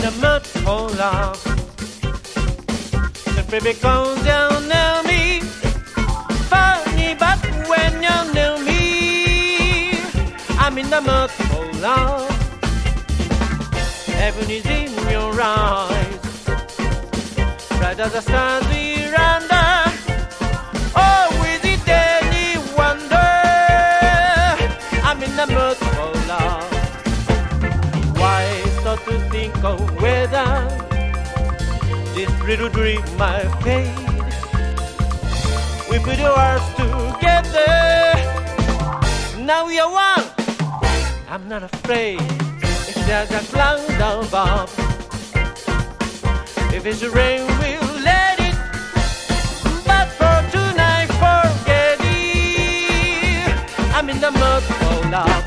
the mud for love. The baby comes down near me. Funny, but when you're near me, I'm in the mud for love. Heaven is in your eyes, bright as the stars veranda. Oh, is it any wonder I'm in the mood for love? Why start to think of whether this little dream might fade? We put our hearts together, now we are one. I'm not afraid if there's a cloud above. If it's rain, we'll let it. But for tonight, forget it. I'm in the mood for love.